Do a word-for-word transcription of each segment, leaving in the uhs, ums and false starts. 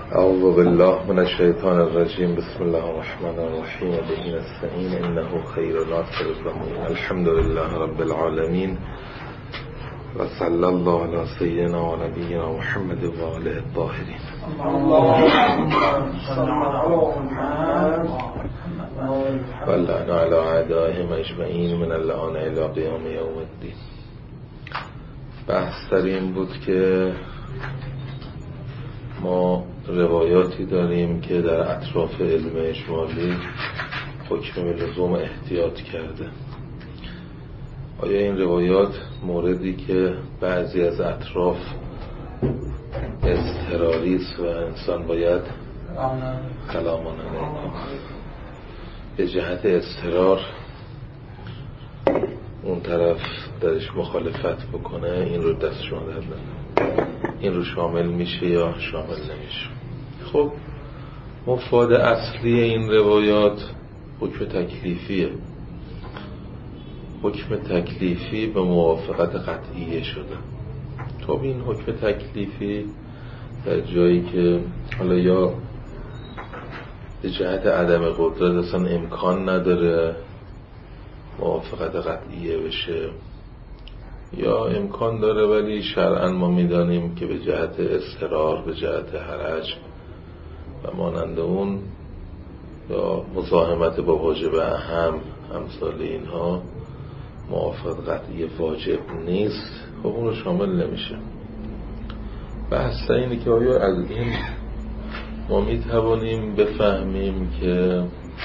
اعوذ بالله من الشیطان الرجیم. بسم الله الرحمن الرحیم. به نستعین انه خیر ناصر الضمین. الحمد لله رب العالمین و صلی الله علی سیدنا و نبینا محمد و آله الطاهرین. و لعن علی اعدائهم اجمعین من اللعان الی قیام یوم الدین. بحث در این بود که ما روایاتی داریم که در اطراف علم اجمالی حکم به لزوم احتیاط کرده. آیا این روایات موردی که بعضی از اطراف اضطراری است و انسان باید کلامان علیکم به جهت اضطرار اون طرف درش مخالفت بکنه، این رو دست شما در نده، این رو شامل میشه یا شامل نمیشه؟ خب مفاد اصلی این روایات حکم تکلیفیه. حکم تکلیفی به موافقت قطعیه شده. خب این حکم تکلیفی در جایی که حالا یا به جهت عدم قدرت اصلا امکان نداره موافقت قطعیه بشه، یا امکان داره ولی شرعاً ما میدانیم که به جهت اضطرار، به جهت حرج و مانند اون یا مزاحمت با واجب اهم امثال اینها موافقت قطعی واجب نیست. خب اون رو شامل نمیشه. بحث اینه که آیا از این ما میتوانیم بفهمیم که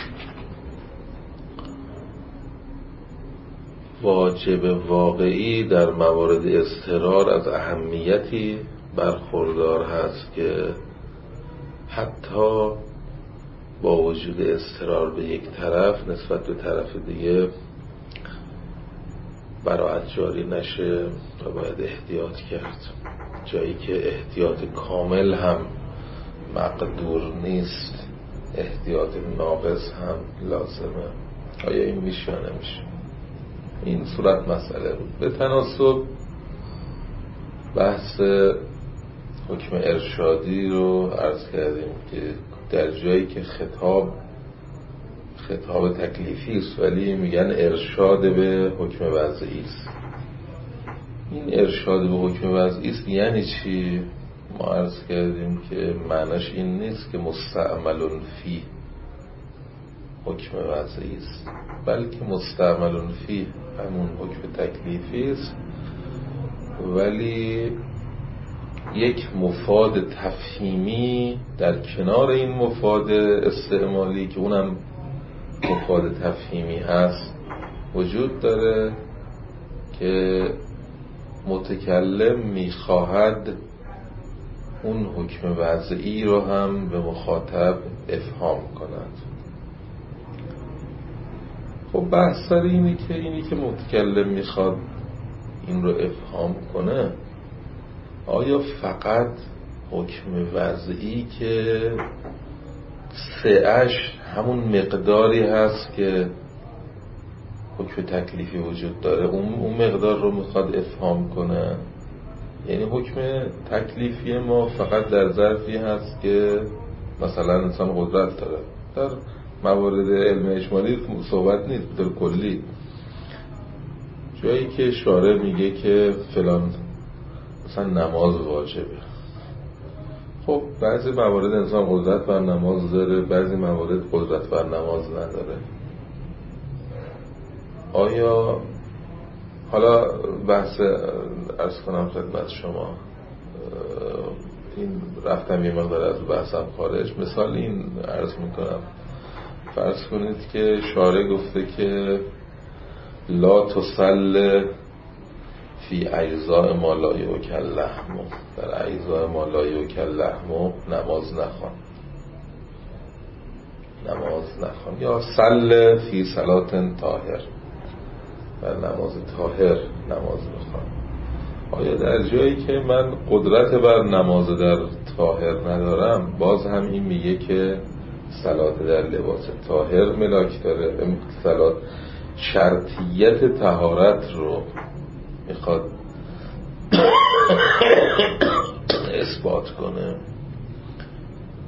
واجب واقعی در موارد اضطرار از اهمیتی برخوردار هست که حتی با وجود اضطرار به یک طرف نسبت به طرف دیگه براءت جاری نشه و باید احتیاط کرد، جایی که احتیاط کامل هم مقدور نیست، احتیاط ناقص هم لازمه. آیا این میشه یا نمیشه؟ این صورت مسئله بود. به تناسب بحث حکم ارشادی رو عرض کردیم که در جایی که خطاب خطاب تکلیفی است ولی میگن ارشاد به حکم وضعی است. این ارشاد به حکم وضعی است یعنی چی؟ ما عرض کردیم که معناش این نیست که مستعمل فی حکم وضعی است، بلکه مستعمل فی همون حکم تکلیفی است ولی یک مفاد تفهیمی در کنار این مفاد استعمالی که اونم مفاد تفهیمی هست وجود داره که متکلم میخواهد اون حکم وضعی رو هم به مخاطب افهام کند. خب بحث سر اینی که اینی که متکلم میخواد این رو افهام کنه آیا فقط حکم وضعی که سعش همون مقداری هست که حکم تکلیفی وجود داره اون اون مقدار رو میخواد افهام کنه؟ یعنی حکم تکلیفی ما فقط در ظرفی هست که مثلا انسان قدرت داره. در موارد علم اجمالی صحبت نیست، در کلی جایی که شارع میگه که فلان مثلا نماز واجبه. خب بعضی موارد انسان قدرت بر نماز داره، بعضی موارد قدرت بر نماز نداره. آیا حالا بحث عرض کنم خدمت شما، این رفتم یه مقدار از بحثم خارج، مثال این عرض میکنم، فرض کنید که شارع گفته که لا تصل فی اجزاء ما لا یؤکل لحم، در اجزاء ما لا یؤکل لحم نماز نخوان نماز نخوان یا صل فی صلات طاهر، در نماز طاهر نماز بخوان. آیا در جایی که من قدرت بر نماز در طاهر ندارم باز هم این میگه که صلات در لباس طاهر ملاک داره؟ صلات شرطیت طهارت رو میخواد اثبات کنه.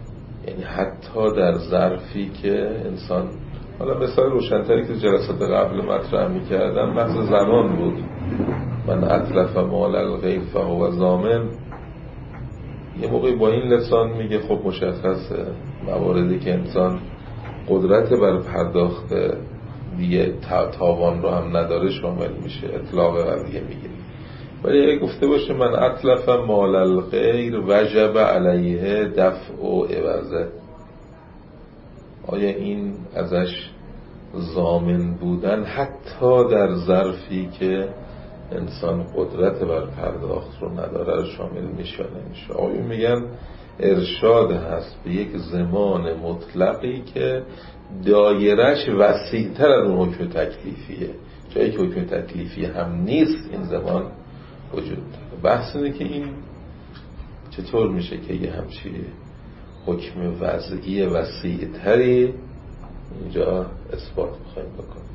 حتی در ظرفی که انسان، حالا مثال روشن‌تری که جلسات قبل مطرح می‌کردم بحث زمان بود. من اتلف مال الغیر فهو ضامن. یه موقعی با این لسان میگه خب مشخصه مواردی که انسان قدرت بر پرداخت دیگه تاوان رو هم نداره شامل میشه، اطلاق قضیه میگیره. ولی اگه گفته باشه من اتلف مال الغیر وجب علیه دفع و عوضه، آیا این ازش ضامن بودن حتی در ظرفی که انسان قدرت بر پرداخت رو نداره شامل میشه نمیشه؟ آیا میگن ارشاد هست به یک زمان مطلقی که دایرش وسیع‌تر از اون حکم تکلیفیه، جایی که حکم تکلیفی هم نیست این زمان وجود داره. بحث اینه که این چطور میشه که یه همچی حکم وضعی وسیع‌تری اینجا اثبات میخوایم بکنیم.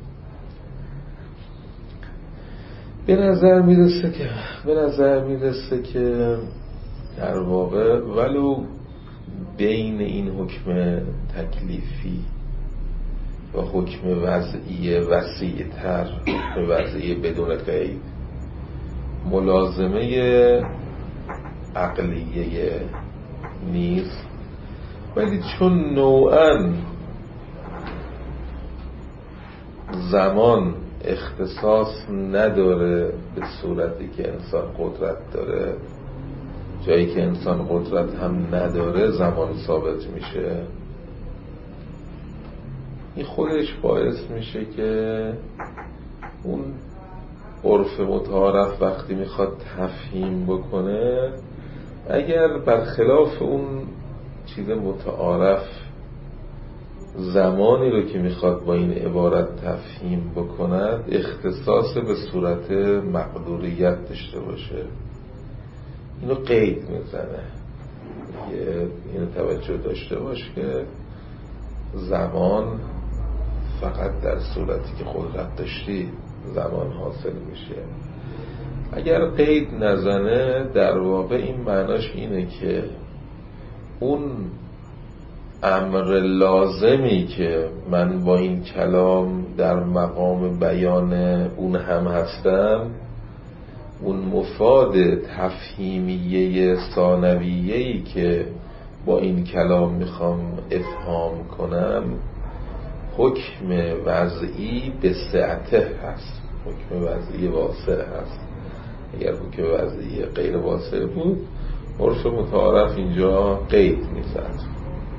به نظر میرسه که به نظر میرسه که در واقع ولو بین این حکم تکلیفی و حکم وضعی وسیع‌تر، حکم وضعی بدون قید، ملازمه عقلیه نیست، ولی چون نوعاً زمان اختصاص نداره به صورتی که انسان قدرت داره، جایی که انسان قدرت هم نداره زمان ثابت میشه، این خودش باعث میشه که اون عرف متعارف وقتی میخواد تفهیم بکنه، اگر برخلاف اون چیز متعارف زمانی رو که میخواد با این عبارت تفهیم بکند اختصاص به صورت مقدوریت داشته باشه، اینو قید میزنه. اینو توجه داشته باش که زمان فقط در صورتی که قدرت داشتی زمان حاصل میشه. اگر قید نزنه در واقع این معناش اینه که اون امر لازمی که من با این کلام در مقام بیان اون هم هستم، اون مفاد تفهیمیه ثانویه‌ای که با این کلام میخوام افهام کنم، حکم وضعی به سعته هست، حکم وضعی واسع هست. اگر حکم وضعی غیر واسع بود عرف متعارف اینجا قید میزد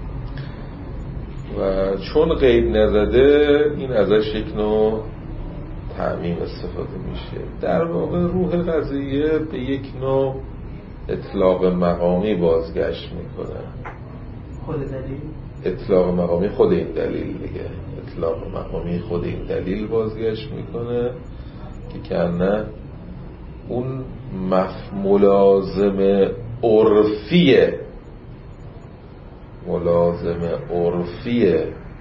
و چون قید نزده این ازش یک نوع تعمیم استفاده میشه. در واقع روح قضیه به یک نوع اطلاق مقامی بازگشت میکنه. خود دلیل؟ اطلاق مقامی خود این دلیل دیگه، اطلاق مقامی خود این دلیل بازگشت میکنه که کنه اون مف... ملازم عرفیه ملازم عرفی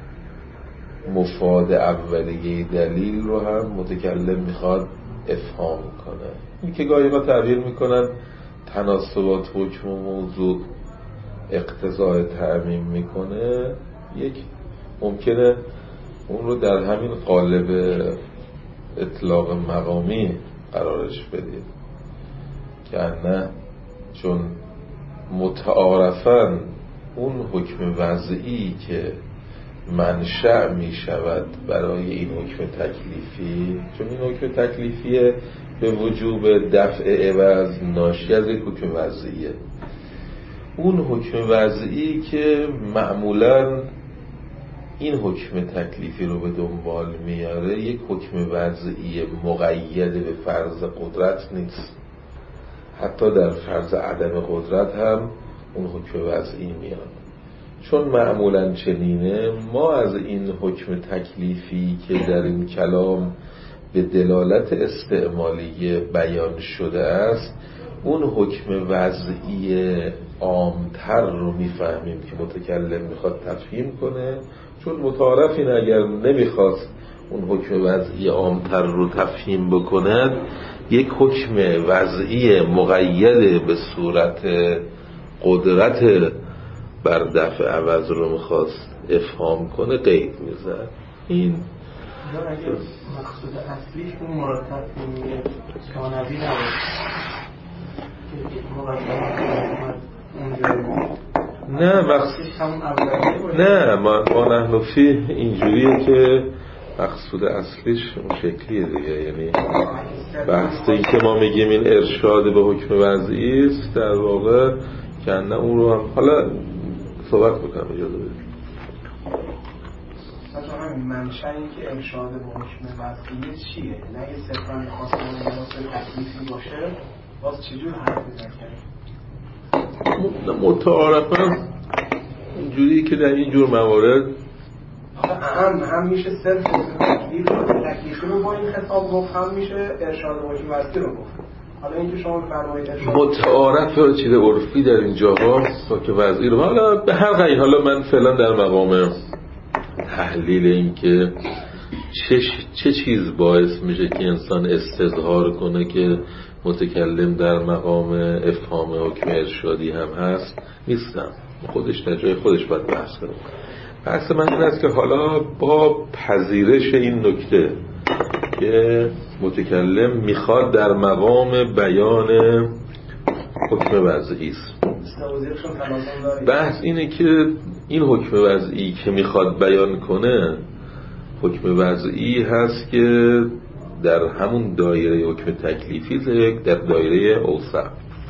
مفاد اولیه دلیل رو هم متکلم میخواد افهام کنه. این که گاهی ما تعبیر میکنن تناسبات حکم و موضوع اقتضای تعمیم میکنه، یک ممکنه اون رو در همین قالب اطلاق مقامی قرارش بدید که نه، چون متعارفاً اون حکم وضعی که منشأ می شود برای این حکم تکلیفی، چون این حکم تکلیفی به وجوب دفع عوض ناشی از یک حکم وضعیه، اون حکم وضعی که معمولاً این حکم تکلیفی رو به دنبال میاره یک حکم وضعی مقید به فرض قدرت نیست، حتی در فرض عدم قدرت هم اون حکم وضعی میاد. چون معمولاً چنینه، ما از این حکم تکلیفی که در این کلام به دلالت استعمالی بیان شده است، اون حکم وضعی عامتر رو میفهمیم که متکلم میخواد تفهیم کنه، چون متعارف این اگر نمیخواست اون حکم وضعی عامتر رو تفهیم بکند، یک حکم وضعی مقید به صورت قدرت بر دفع عوض رو میخواست افهام کنه قید میزد. این اگر مقصود اصلیش اون مرتب میگه ثانوی نبود که مرتب نه مقصود نه ما ما نحنفی اینجوریه که مقصود اصلیش اون شکلیه دیگه. یعنی بحث این که ما میگیم این ارشاد به حکم وضعی است در واقع که نه اون رو هم حالا صحبت بکنم اجازه بدید. مثلا همین منشأ این که ارشاد به حکم وضعی چیه؟ نه یه صرفاً خواستن لباس تکلیفی باشه باز چجور حرف بزن کرد؟ متعارفاً اینجوری که در این جور موارد هم هم میشه صرف تکلیف تکلیفی رو با این خطاب گفت، هم میشه ارشاد به حکم وضعی رو گفت. حالا اینکه شما فرمایید متعارف چیز عرفی در این جاها که وضعی رو حالا به هر غیر حالا من فعلا در مقام تحلیل این که چه, چه چیز باعث میشه که انسان استظهار کنه که متکلم در مقام افهام حکم ارشادی هم هست نیستم. خودش در جای خودش باید بحث کنه. بحث من این است که حالا با پذیرش این نکته که متکلم میخواد در مقام بیان حکم وضعی است، بحث اینه که این حکم وضعی که میخواد بیان کنه حکم وضعی هست که در همون دایره حکم تکلیفی در دایره اوسع.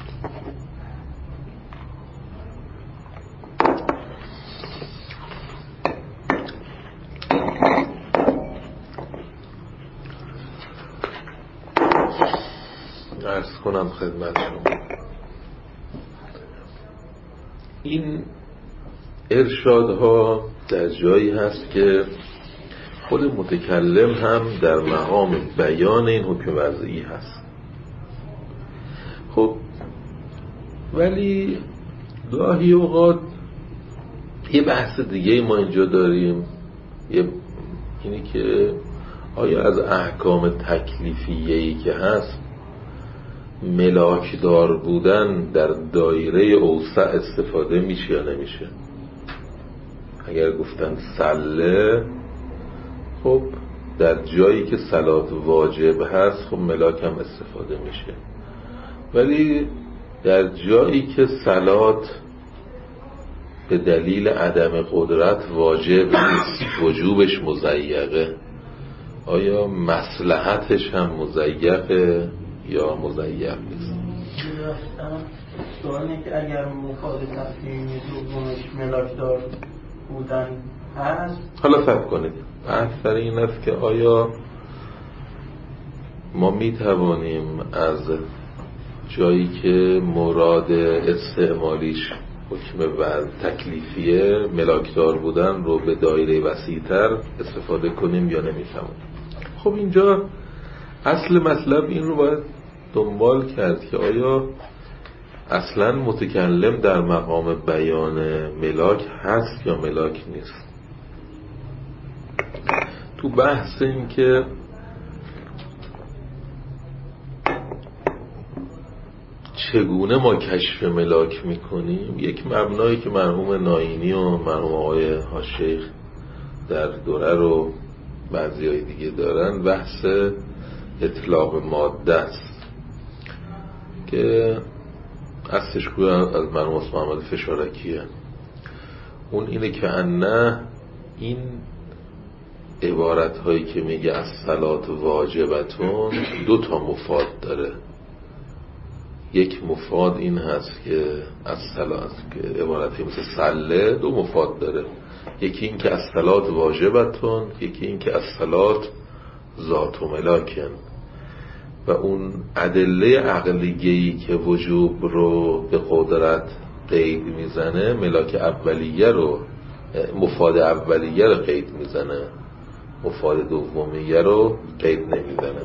عرض کنم خدمت شما این ارشادها در جایی هست که خود متکلم هم در مقام بیان این حکم وضعی هست. خب ولی گاهی اوقات یه بحث دیگه ما اینجا داریم، یه اینی که آیا از احکام تکلیفیه‌ای که هست ملاکدار بودن در دایره اوسع استفاده میشه یا نمیشه؟ اگر گفتن سله، خب در جایی که صلات واجب هست خب ملاک هم استفاده میشه، ولی در جایی که صلات به دلیل عدم قدرت واجب نیست، وجوبش مضیقه، آیا مصلحتش هم مضیقه یا مضیق نیست؟ سوال اینه که اگر مفاد تصمیم دومش ملاکدار بودن هست، حالا فکر کنید بحث این است که آیا ما می توانیم از جایی که مراد استعمالیش حکم و تکلیفیه ملاکدار بودن رو به دایره وسیع‌تر استفاده کنیم یا نمی توانیم؟ خب اینجا اصل مطلب این رو باید دنبال کرد که آیا اصلا متکلم در مقام بیان ملاک هست یا ملاک نیست. تو بحث این که چگونه ما کشف ملاک میکنیم، یک مبنایی که مرحوم ناینی و مرحوم آقای هاشیخ در دوره رو بعضی های دیگه دارن، بحث اطلاق ماده است که اصلش کوی از مرحوم عثمان محمد فشارکیه. اون اینه که انه این عبارت هایی که میگه از صلات واجبتون دو تا مفاد داره. یک مفاد این هست که از صلات که عبارتی مثل صله دو مفاد داره، یکی این که از صلات واجبتون، یکی این که از صلات ذات و ملاکن. و اون ادله عقلیه‌ای که وجوب رو به قدرت قید میزنه ملاک اولیه رو، مفاد اولیه رو قید میزنه، مفاد دومیه رو قید نمیزنه.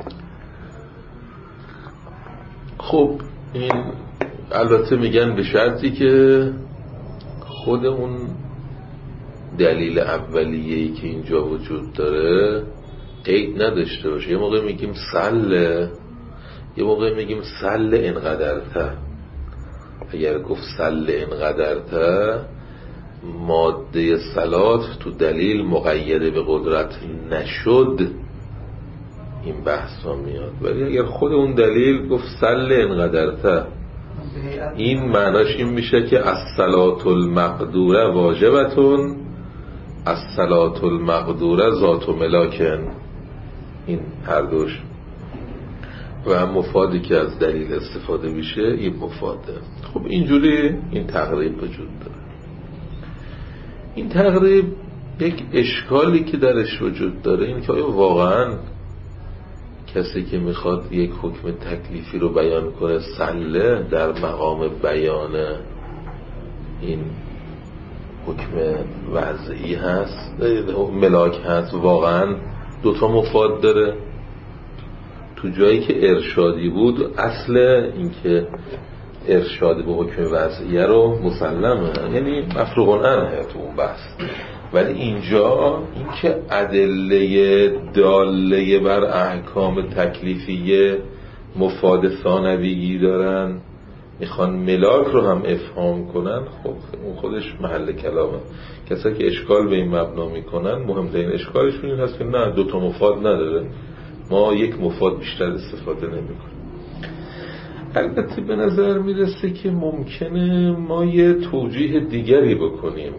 خب این البته میگن به شرطی که خود اون دلیل اولیه‌ای که اینجا وجود داره قید نداشته باشه. یه موقع میگیم سله، یه موقع میگیم سله اینقدر تا اگر گفت سل اینقدرته، ماده صلات تو دلیل مقیده به قدرت نشد، این بحث ها میاد. ولی اگر خود اون دلیل گفت سل اینقدرته، این معناش این میشه که الصلاة المقدوره واجبتون، الصلاة المقدوره ذات ملاکن. این هر دوش و هم مفادی که از دلیل استفاده میشه این مفاده. خب اینجوری این تقریب وجود داره. این تقریب یک اشکالی که درش وجود داره این که آیا واقعا کسی که میخواد یک حکم تکلیفی رو بیان کنه سله در مقام بیان این حکم وضعی هست، ملاک هست، واقعا دوتا مفاد داره؟ تو جایی که ارشادی بود اصل این که ارشاد به حکم وضعیه رو مسلمه، یعنی مفروغ عنه تو اون بحث. ولی اینجا این که ادله داله بر احکام تکلیفیه مفاد ثانویی دارن، میخوان ملاک رو هم افهام کنن، خب اون خودش محل کلامه. کسایی که اشکال به این مبنا میکنن مهمترین اشکالشون این هست که نه، دوتا مفاد نداره، ما یک مفاد بیشتر استفاده نمیکنیم. البته به نظر میرسه که ممکنه ما یه توجیه دیگری بکنیم،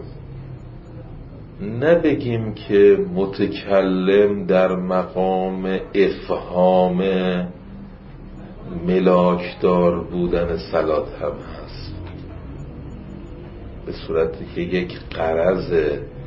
نبگیم که متکلم در مقام افهام ملاکدار بودن صلات هم هست، به صورتی که یک غرض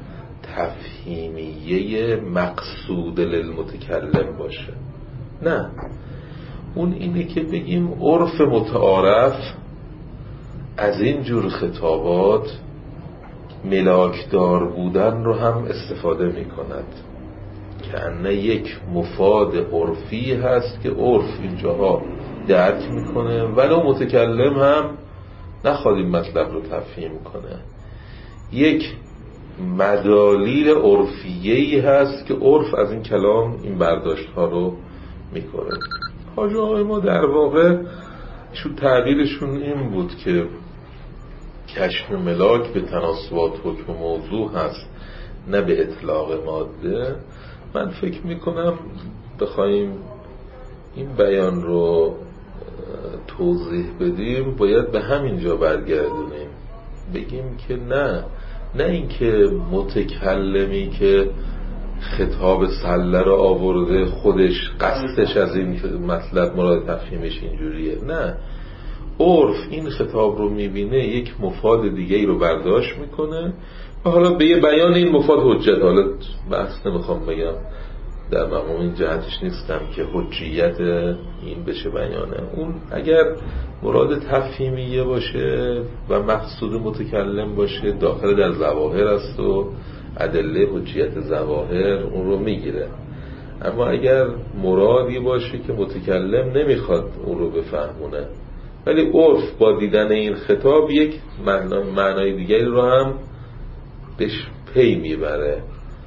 تفهیمیه مقصود للمتکلم باشه. نه، اون اینه که بگیم عرف متعارف از این جور خطابات ملاکدار بودن رو هم استفاده می کند، که انه یک مفاد عرفی هست که عرف اینجاها درک میکنه ولو متکلم هم نخواد این مطلب رو تفهیم کنه. یک مدالیل عرفیه‌ای هست که عرف از این کلام این برداشت ها رو میکنه. حاج آقای ما در واقع شو تعبیرشون این بود که کشف ملاک به تناسبات حکم موضوع هست نه به اطلاق ماده. من فکر میکنم بخوایم این بیان رو توضیح بدیم باید به همین جا برگردونیم، بگیم که نه نه اینکه متکلمی که خطاب سله رو آورده خودش قصدش از این مطلب مراد تفهیمش اینجوریه، نه، عرف این خطاب رو میبینه یک مفاد دیگه ای رو برداشت میکنه و حالا به یه بیان این مفاد حجت. حالا بحث نمیخوام بگم، در مقام این جهتش نیستم که حجیت این بشه بیانه. اون اگر مراد تفهیمیه باشه و مقصود متکلم باشه داخل در ظواهر است و ادله حجیت ظواهر اون رو میگیره. اما اگر مرادی باشه که متکلم نمیخواد اون رو بفهمونه ولی عرف با دیدن این خطاب یک معنای دیگری رو هم بهش پی میبره،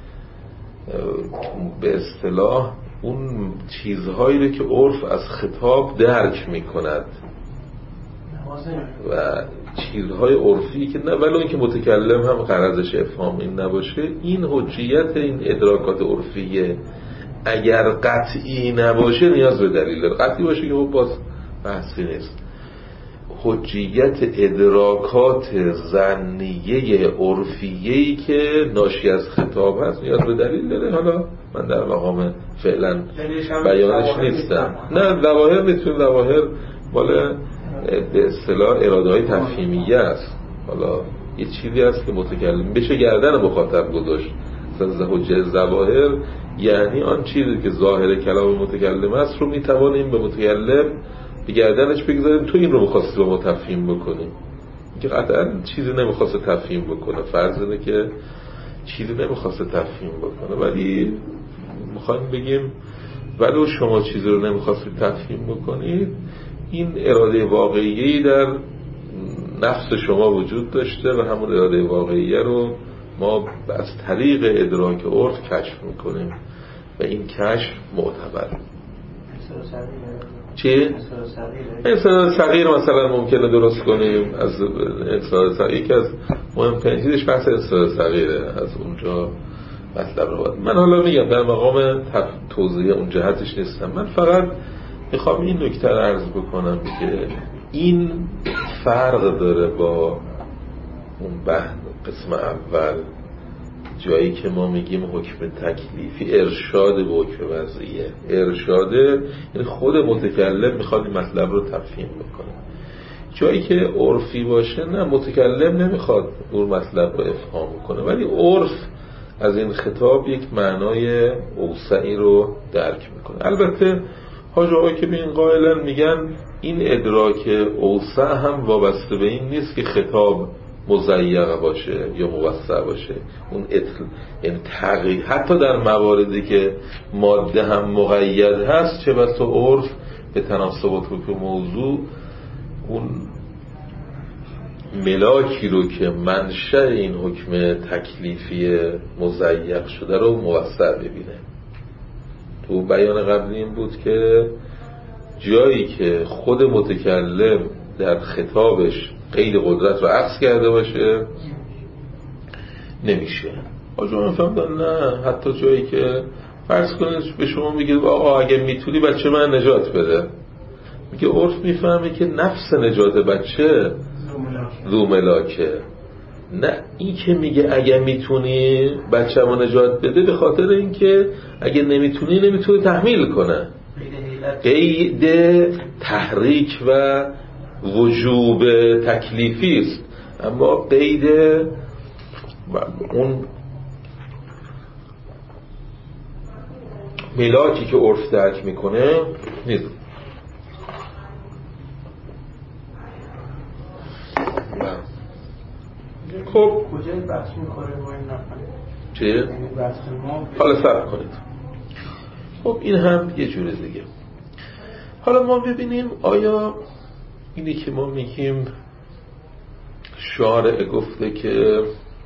به اصطلاح اون چیزهایی رو که عرف از خطاب درک میکند و چیزهای عرفی که نه ولو اینکه متکلم هم غرضش افهام این نباشه، این حجیت این ادراکات عرفیه اگر قطعی نباشه نیاز به دلیل داره. قطعی باشه که خب باز بحثی نیست. حجیت ادراکات ظنیه عرفیه‌ای که ناشی از خطاب هست نیاز به دلیل داره. حالا من در مقام فعلا بیانش نیستم. نه، ظواهر میتونه ظواهر مال به اصطلاح اراده های تفهیمیه است. حالا یه چیزی هست که متکلم بشه گردن مخاطب گذاشت. مثلا حجت ظواهر یعنی آن چیزی که ظاهر کلام متکلم است رو میتوانیم به متکلم به گردنش بگذاریم تو این رو میخواستی با ما تفهیم بکنیم، که قطعا چیزی نمیخواسته تفهیم بکنه، فرض اینه که چیزی نمیخواسته تفهیم بکنه ولی میخوایم بگیم ولو شما چیزی رو نمیخواستید تفهیم بکنید این اراده واقعیه‌ای در نفس شما وجود داشته و همون اراده واقعیه رو ما از طریق ادراک عرف کشف میکنیم و این کشف معتبر. چی؟ انسان صغیر مثلا ممکنه درست کنیم. از انسان صغیر که از مهمترین چیزش بحث انسان صغیره، از اونجا مطلب رو باید. من حالا میگم در مقام توضیح اون جهتش نیستم، من فقط میخوام این نکته رو عرض بکنم که این فرق داره با اون بحث قسم اول، جایی که ما میگیم حکم تکلیفی ارشاد به حکم وضعیه. ارشاده یعنی خود متکلم میخواد این مطلب رو تفهیم بکنه. جایی که عرفی باشه نه، متکلم نمیخواد اون مطلب رو افهام کنه، ولی عرف از این خطاب یک معنای اوسعی رو درک میکنه. البته حاج آقا که به این قائلن میگن این ادراک اوسع هم وابسته به این نیست که خطاب مضیق باشه یا موسع باشه. اون اطل... یعنی تغییر حتی در مواردی که ماده هم مقید هست، چه بسا عرف به تناسب حکم موضوع اون ملاکی رو که منشأ این حکم تکلیفی مضیق شده رو موسع ببینه. تو بیان قبلی این بود که جایی که خود متکلم در خطابش قید قدرت رو عکس کرده باشه نمیشه. آجا من فهمدن نه، حتی جایی که فرض کنید به شما میگه آقا اگه میتونی بچه من نجات بده، میگه عرف میفهمه که نفس نجات بچه ذو ملاکه. نه، این که میگه اگه میتونی بچه من نجات بده به خاطر اینکه اگه نمیتونی نمیتونی تحمیل کنه. قید تحریک و وجوب تکلیفی است، اما قید اون ملاکی که عرف درک میکنه نیست. خب کجای بحث میخوره با این نفهمید چیه؟ حالا صبر کنید. خب این هم یه جور دیگه. حالا ما ببینیم آیا اینی که ما میگیم شارع گفته که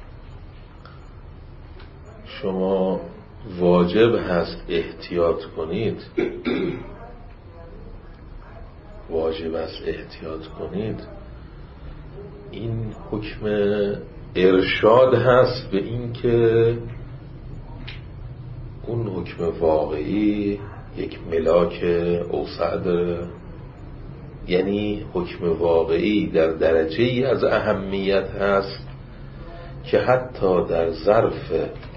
شما واجب هست احتیاط کنید، واجب است احتیاط کنید، این حکم ارشاد هست به این که اون حکم واقعی یک ملاک اوسع داره، یعنی حکم واقعی در درجه ای از اهمیت هست که حتی در ظرف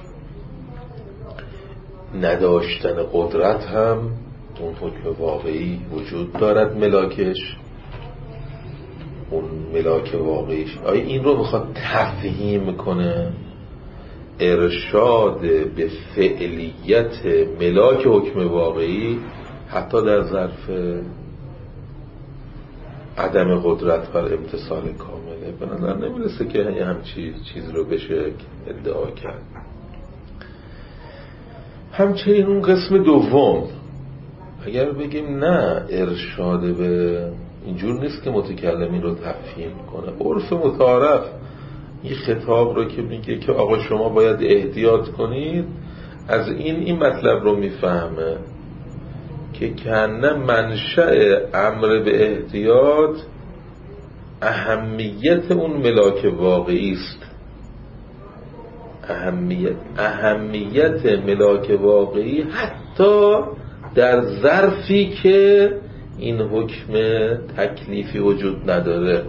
نداشتن قدرت هم اون حکم واقعی وجود دارد، ملاکش اون ملاک واقعیش. آیا این رو میخواد تفهیم کنه؟ ارشاد به فعلیت ملاک حکم واقعی حتی در ظرف عدم قدرت بر امتثال کامله. به نظر نمیرسه که همچی چیز رو بشه ادعا کرد. همچنین اون قسم دوم اگر بگیم نه، ارشاد به اینجور نیست که متکلمی رو تفهیم کنه. عرف متعارف این خطاب رو که میگه که آقا شما باید احتیاط کنید، از این این مطلب رو میفهمه که کنه منشأ امر به احتیاط اهمیت اون ملاک واقعی است. اهمیت اهمیت ملاک واقعی حتی در ظرفی که این حکم تکلیفی وجود نداره.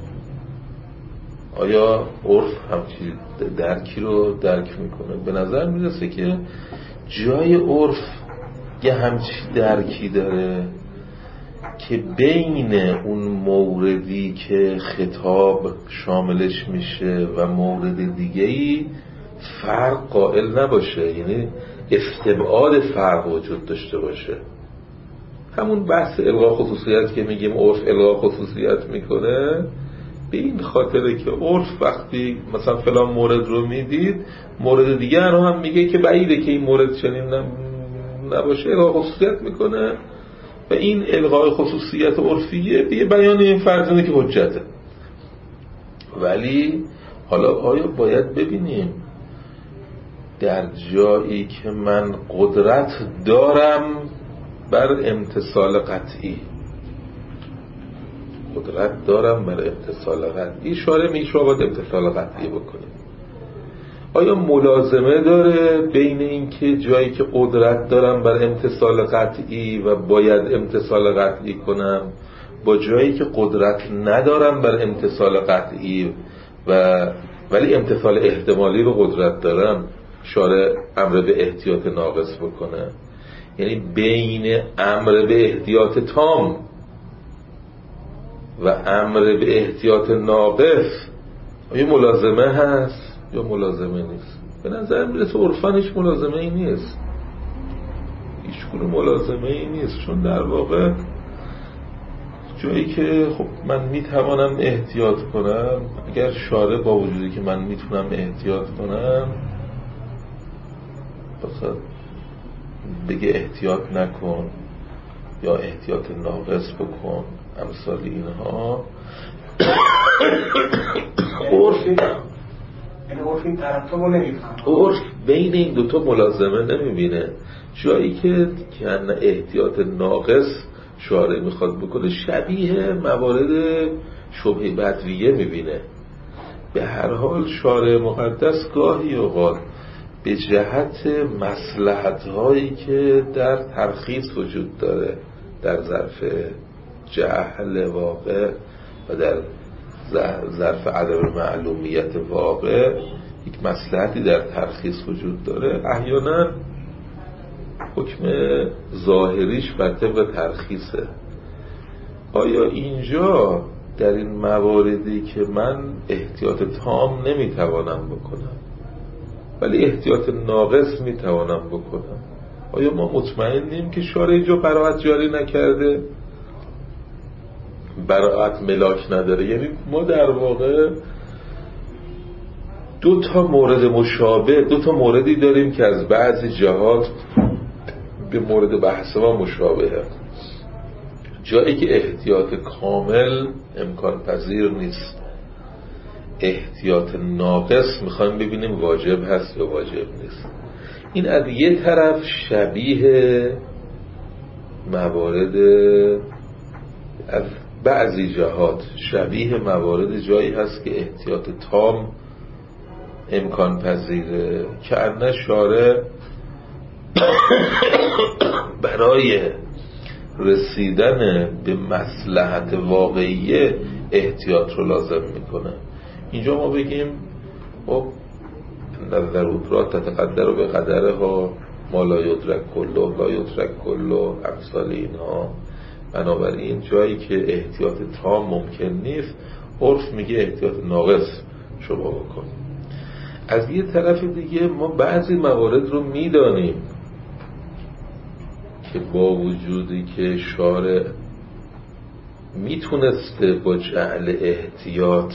آیا عرف همچی درکی رو درک میکنه؟ به نظر میرسه که جای عرف یه همچی درکی داره که بین اون موردی که خطاب شاملش میشه و مورد دیگه‌ای فرق قائل نباشه، یعنی استبعاد فرق وجود داشته باشه. همون بحث الغا خصوصیت که میگیم عرف الغا خصوصیت میکنه، به این خاطره که عرف وقتی مثلا فلان مورد رو میدید، مورد دیگر رو هم میگه که بعیده که این مورد چنین نباشه، الغا خصوصیت میکنه و این الغای خصوصیت عرفیه به بیان این فرض که حجته. ولی حالا آیا باید ببینیم در جایی که من قدرت دارم بر امتثال قطعی، قدرت دارم برای امتثال قطعی، شارع میگه شما باید امتثال قطعی بکنید. آیا ملازمه داره بین این که جایی که قدرت دارم برای امتثال قطعی و باید امتثال قطعی کنم با جایی که قدرت ندارم برای امتثال قطعی و ولی امتثال احتمالی رو قدرت دارم، شارع امر به احتیاط ناقص بکنه؟ یعنی بین امر به احتیاط تام و امر به احتیاط ناقص آیا ملازمه هست یا ملازمه نیست؟ به نظر میرسه عرفاً هیچ ملازمه ای نیست، هیچ گونه ملازمه ای نیست، چون در واقع جایی که خب من میتوانم احتیاط کنم، اگر شارع با وجودی که من میتونم احتیاط کنم بخواد بگه احتیاط نکن یا احتیاط ناقص بکن امثال اینها، عرف یعنی عرف این طرف رو نمیفهم، عرف بین این دوتا ملازمه نمیبینه. جایی که که احتیاط ناقص شارع میخواد بکنه شبیه موارد شبهه بدویه میبینه. به هر حال شارع مقدس گاهی اوقات به جهت مصلحت هایی که در ترخیص وجود داره، در ظرف جهل واقع و در ظرف عدم معلومیت واقع، یک مصلحتی در ترخیص وجود داره، احیانا حکم ظاهریش بر طبق ترخیصه. آیا اینجا در این مواردی که من احتیاط تام نمیتوانم بکنم ولی احتیاط ناقص میتوانم بکنم، آیا ما مطمئنیم که شارع اینجا براءت جاری نکرده؟ براءت ملاک نداره. یعنی ما در واقع دو تا مورد مشابه، دو تا موردی داریم که از بعضی جهات به مورد بحث ما مشابهه. جایی که احتیاط کامل امکان پذیر نیست، احتیاط ناقص میخوایم ببینیم واجب هست یا واجب نیست. این از یه طرف شبیه موارد، از بعضی جهات شبیه موارد جایی هست که احتیاط تام امکان پذیره، که انه شارع برای رسیدن به مصلحت واقعی احتیاط رو لازم میکنه. اینجا ما بگیم خب ضرورات تتقدر به قدره ها ما لا یدرک کله لا یدرک کله امثال اینها. بنابراین جایی که احتیاط تام ممکن نیست، عرف میگه احتیاط ناقص شما بکن. از یه طرف دیگه ما بعضی موارد رو میدانیم که با وجودی که شارع میتونسته با جعل احتیاط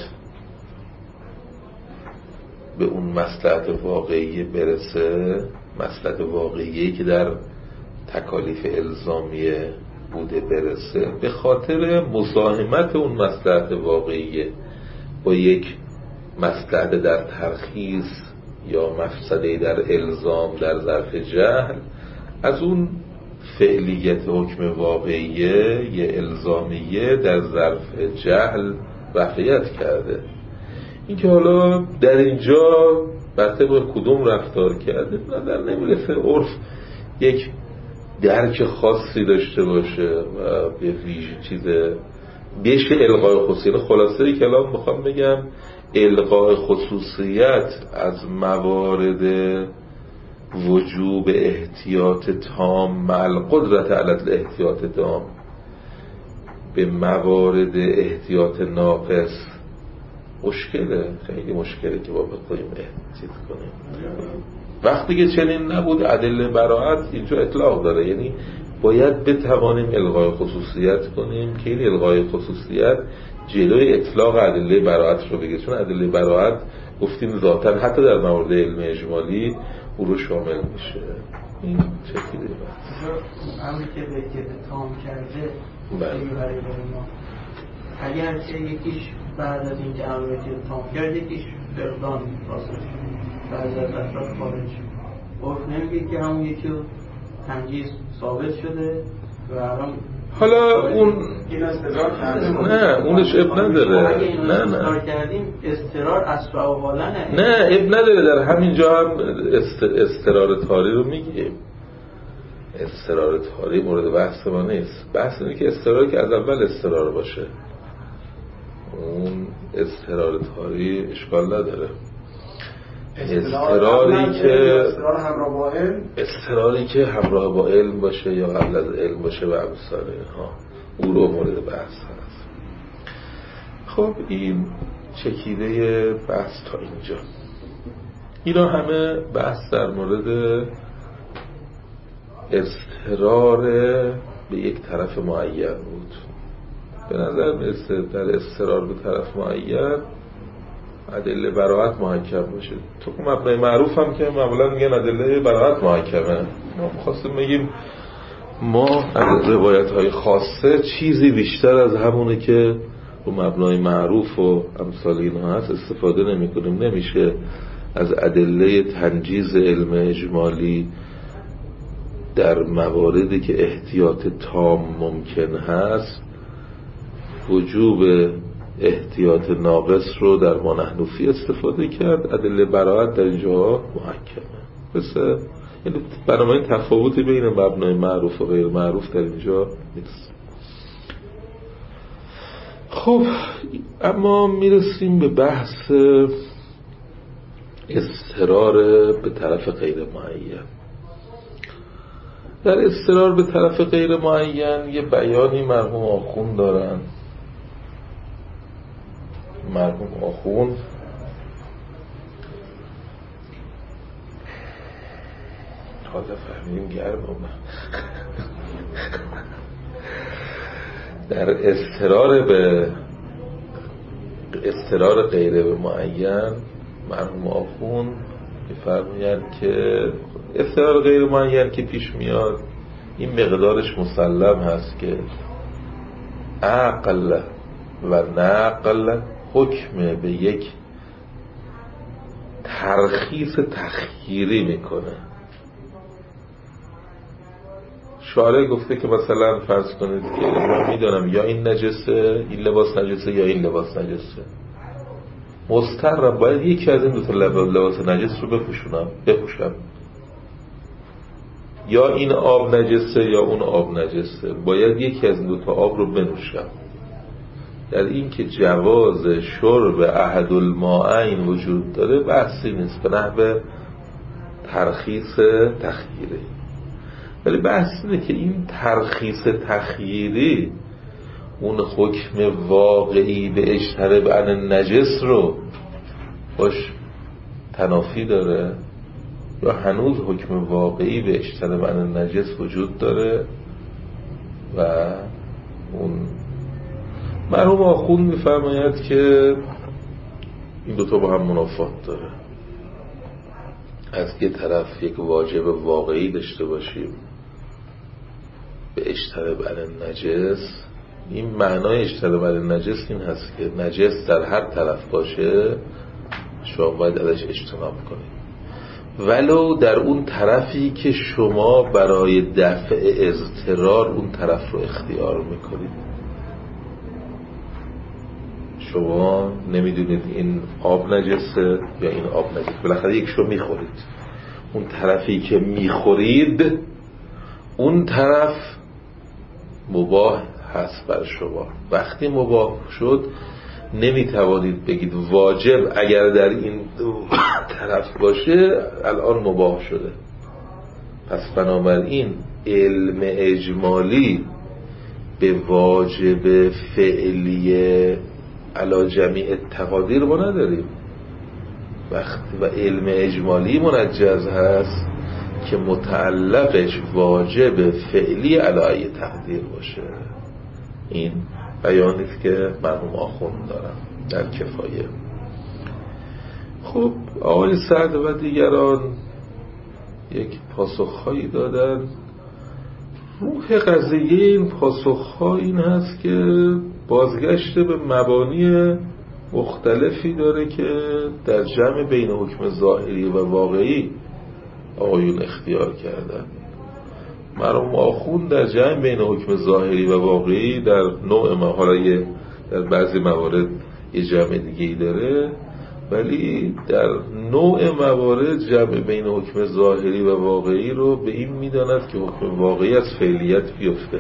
به اون مصلحت واقعی برسه، مصلحت واقعی که در تکالیف الزامیه بوده برسه، به خاطر مزاحمت اون مصلحت واقعی با یک مصلحت در ترخیص یا مفسده در الزام در ظرف جهل، از اون فعلیت حکم واقعیه یا الزامیه در ظرف جهل رفعیت کرده. این که حالا در اینجا بر طبق کدوم رفتار کرده نظر نمیرسه عرف یک درک خاصی داشته باشه و به ویژه چیز بشه الغای خصوصیت. خلاصه کلام میخوام بگم الغای خصوصیت از موارد وجوب احتیاط تام مع القدرت علی الاحتیاط تام به موارد احتیاط ناقص مشکله، خیلی مشکله که با بخوایم احتیاط کنیم. وقتی که چنین نبود ادله براءت اینجا اطلاق داره، یعنی باید بتوانیم الغای خصوصیت کنیم که این الغای خصوصیت جلوی اطلاق ادله براءت رو بگیره، چون ادله براءت گفتیم ذاتاً حتی در موارد علم اجمالی او رو شامل میشه. این چکیده بس امری که به احتیاط تام کرده برای ما، اگر چه یکیش بعد از این که امری که تام کرد یکیش فقدان حاصل شد، بعد از افراد خارج عرف نمیگه که همون یکی رو تنجیز ثابت شده و الان حالا اون این استدلال نه اونش اب نداره. نه نه کردیم استرار اسباب حالا نه نه اب نداره. در همین جا هم است... استرار تاری رو میگیم. استرار تاری مورد بحث ما نیست. بحث اینه که استرار که از اول استرار باشه، اون استرار تاری اشکال نداره. استراری که استرار همراه با علم استراری که همراه با علم باشه یا قبل از علم باشه و امثال اینها، او رو مورد بحث هست. خب این چکیده بحث تا اینجا. اینا همه بحث در مورد استرار به یک طرف معین بود. به نظر میرسه در استرار به طرف معین ادله براءت محکم باشه. تو که مبنای معروف هم که معمولا میگن ادله براءت محکمه. ما خواستیم بگیم ما از روایت های خاصه چیزی بیشتر از همونه که رو مبنای معروف و امثال اینها هست استفاده نمی کنیم. نمیشه از ادله تنجیز علم اجمالی در مواردی که احتیاط تام ممکن هست وجوب احتیاط ناقص رو در مانحنوفی استفاده کرد. ادله براءت در اینجا محکمه. پس یعنی بنابراین تفاوتی بین مبنای معروف و غیر معروف در اینجا نیست. خب اما میرسیم به بحث استرار به طرف غیر معین. در استرار به طرف غیر معین یه بیانی مرحوم آخوند دارن. مرحوم آخوند حالا فهمیدیم گرم اومد. در استرار به استرار غیر معین مرحوم آخوند می‌فرمایند که استرار غیر معین که پیش میاد این مقدارش مسلم هست که عقل و نقل حکم به یک ترخیص تخییری میکنه. شارع گفته که مثلا فرض کنید که من میدونم یا این نجسه، این لباس نجسه یا این لباس نجسه، مضطرم باید یکی از این دو تا لباس نجس رو بپوشونم بپوشم، یا این آب نجسه یا اون آب نجسه، باید یکی از این دو تا آب رو بنوشم. در این که جواز شرب احد الماءین وجود داره بحثی نیست به نحو ترخیص تخییری. ولی بحث اینه که این ترخیص تخییری اون حکم واقعی به اجتناب عن نجس رو باش تنافی داره یا هنوز حکم واقعی به اجتناب عن نجس وجود داره. و اون مرحوم آخوند می‌فرماید که این دوتا با هم منافات داره. از یه طرف یک واجب واقعی داشته باشیم به اجتناب عن نجس. این معنای اجتناب عن نجس این هست که نجس در هر طرف باشه شما باید ازش اجتناب کنید، ولو در اون طرفی که شما برای دفع اضطرار اون طرف رو اختیار میکنید. شما نمیدونید این آب نجسه یا این آب نجسه، بالاخره یکشو میخورید. اون طرفی که میخورید اون طرف مباح هست بر شما. وقتی مباح شد نمیتوانید بگید واجب اگر در این طرف باشه الان مباح شده. پس بنابراین علم اجمالی به واجب فعلی علی جمیع تقادیر ما نداریم. وقتی و علم اجمالی منجز هست که متعلقش واجب فعلی علی تقدیر باشه. این بیانیست که مرحوم آخوند دارم در کفایه. خب آقای سعد و دیگران یک پاسخهایی دادن. روح قضیه این پاسخها این هست که بازگشت به مبانی مختلفی داره که در جمع بین حکم ظاهری و واقعی آقایون اختیار کردن. مرحوم آخوند در جمع بین حکم ظاهری و واقعی در نوع محاله در بعضی موارد یه جمع دیگه ای داره، ولی در نوع موارد جمع بین حکم ظاهری و واقعی رو به این میداند که حکم واقعی از فعلیت بیفته.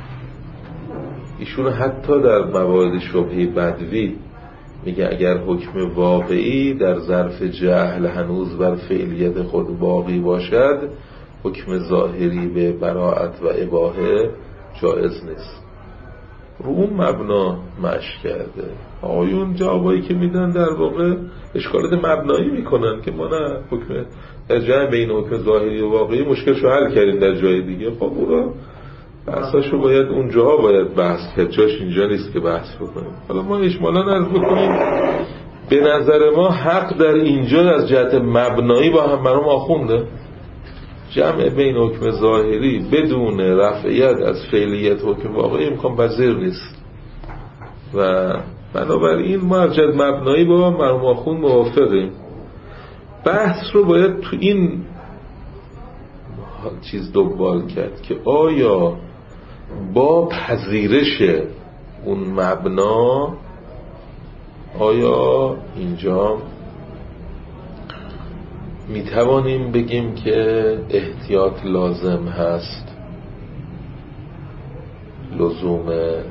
ایشون حتی در موارد شبهه بدوی میگه اگر حکم واقعی در ظرف جهل هنوز بر فعلیت خود باقی باشد، حکم ظاهری به براءت و اباحه جایز نیست. رو اون مبنا مشی کرده. آیون جوابایی که میدن در واقع اشکالات مبنایی میکنن که ما نه حکم در جمع بین حکم ظاهری و واقعی مشکلشو حل کردیم در جای دیگه. خب اون بحثاشو باید اونجاها باید بحث کرد، جاش اینجا نیست که بحث بکنیم. حالا ما اجمالا عرض بکنیم به نظر ما حق در اینجا از جهت مبنایی با هم مرحوم آخونده. جمع بین حکم ظاهری بدون رفعیت از فعلیت حکم واقعی امکان پذیر نیست و بنابراین ما از جهت مبنایی با مرحوم آخوند موافقیم. بحث رو باید تو این چیز دنبال کرد که آیا با پذیرش اون مبنا آیا اینجا می توانیم بگیم که احتیاط لازم هست، لزوم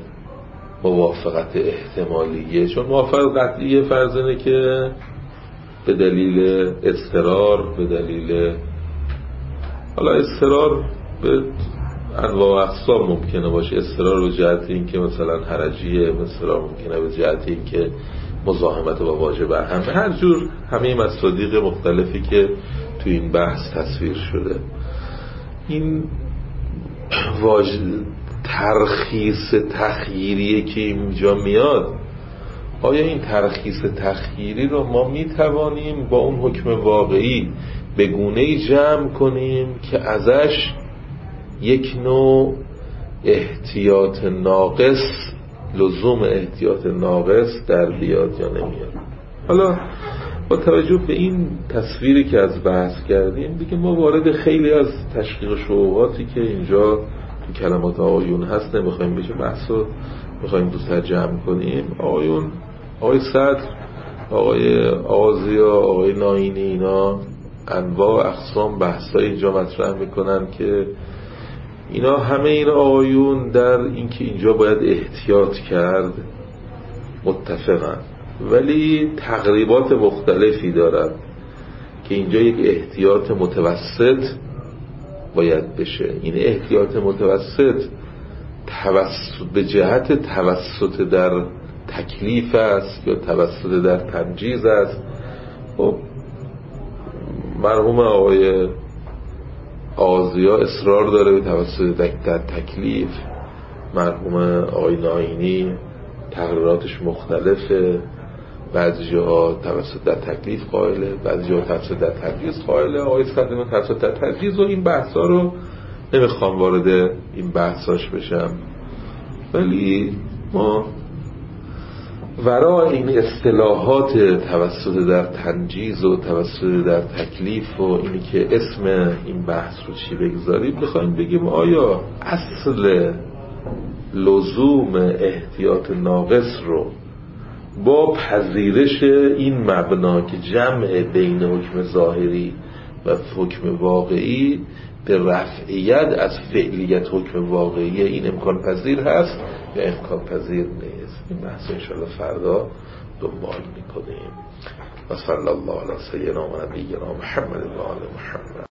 موافقت احتمالیه؟ چون موافقت قطعیه فرض اینه که به دلیل اضطرار، به دلیل حالا اضطرار به انواع اقسام ممکنه باشه. اضطرار به جهت این که مثلا حرجیه، اضطرار ممکنه به جهت این که مزاحمت با واجب همه، هر جور همه مصادیق مختلفی که تو این بحث تصویر شده. این واجب ترخیص تخییریه که اینجا میاد، آیا این ترخیص تخییری رو ما میتوانیم با اون حکم واقعی به گونه‌ای جمع کنیم که ازش یک نوع احتیاط ناقص، لزوم احتیاط ناقص در بیاد یا نمیاد؟ حالا با توجه به این تصویری که از بحث کردیم دیگه ما وارد خیلی از تشقیق شبهاتی که اینجا تو کلمات آیون هست نمیخوایم بشه، بحث رو میخوایم دوستر جمع کنیم. آیون، آقای صدر، آقای آغازیا، آقای ناینی، اینا انواع اقسام بحثای اینجا مطرح میکنن که اینا همه این آیون در اینکه اینجا باید احتیاط کرد متفقن، ولی تقریبات مختلفی دارن که اینجا یک احتیاط متوسط باید بشه. این احتیاط متوسط توسط به جهت توسط در تکلیف است یا توسط در تنجیز است. خب مرحوم آقای آغازیا اصرار داره به توسط در تکلیف، مرحوم آقای ناینی تقریراتش مختلفه، بعضی جاها توسط در تکلیف قائله، بعضی جاها توسط در تنجیز قائله، آقای صدر توسط در تنجیز. و این بحثا رو نمیخوام وارد این بحثاش بشم، ولی ما ورای این اصطلاحات توسط در تنجیز و توسط در تکلیف و اینی که اسم این بحث رو چی بگذاریم بخوایم بگیم آیا اصل لزوم احتیاط ناقص رو با پذیرش این مبنا که جمع بین حکم ظاهری و حکم واقعی به رفعیت از فعلیت حکم واقعی این امکان پذیر هست یا امکان پذیر نیست؟ این بحث انشاءالله فردا دنبال میکنیم. و صلی الله علی سیدنا و نبینا محمد و آل محمد.